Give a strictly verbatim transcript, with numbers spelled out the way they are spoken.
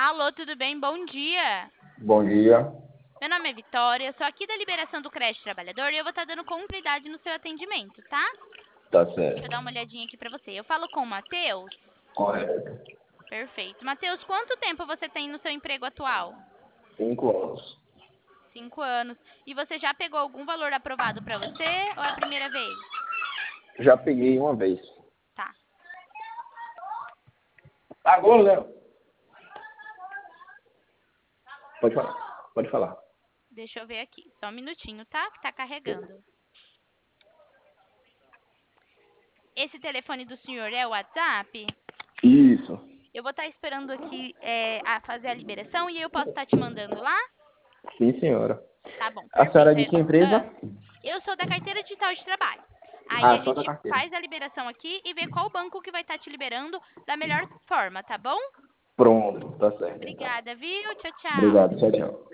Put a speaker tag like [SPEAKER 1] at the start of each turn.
[SPEAKER 1] Alô, tudo bem? Bom dia.
[SPEAKER 2] Bom dia.
[SPEAKER 1] Meu nome é Vitória, eu sou aqui da liberação do crédito trabalhador e eu vou estar dando continuidade no seu atendimento, tá?
[SPEAKER 2] Tá
[SPEAKER 1] Deixa eu dar
[SPEAKER 2] certo.
[SPEAKER 1] uma olhadinha aqui pra você. Eu falo com o Matheus?
[SPEAKER 2] Correto.
[SPEAKER 1] Perfeito. Matheus, quanto tempo você tem no seu emprego atual?
[SPEAKER 2] Cinco anos.
[SPEAKER 1] Cinco anos. E você já pegou algum valor aprovado pra você ou é a primeira vez?
[SPEAKER 2] Já peguei uma vez.
[SPEAKER 1] Tá.
[SPEAKER 2] Agora, Léo. Pode falar. Pode falar.
[SPEAKER 1] Deixa eu ver aqui. Só um minutinho, tá? Que tá carregando. Esse telefone do senhor é o WhatsApp?
[SPEAKER 2] Isso.
[SPEAKER 1] Eu vou estar esperando aqui é, a fazer a liberação e aí eu posso estar te mandando lá?
[SPEAKER 2] Sim, senhora.
[SPEAKER 1] Tá bom,
[SPEAKER 2] A senhora é
[SPEAKER 1] perfeito.
[SPEAKER 2] de
[SPEAKER 1] É-
[SPEAKER 2] que empresa?
[SPEAKER 1] ah, eu sou da carteira digital de trabalho. Aí a
[SPEAKER 2] Ah, só da
[SPEAKER 1] gente
[SPEAKER 2] carteira.
[SPEAKER 1] faz a liberação aqui e vê qual banco que vai estar te liberando da melhor forma, tá bom?
[SPEAKER 2] Pronto. Tá certo, então.
[SPEAKER 1] Obrigada, viu? Tchau, tchau.
[SPEAKER 2] Obrigado. Tchau, tchau.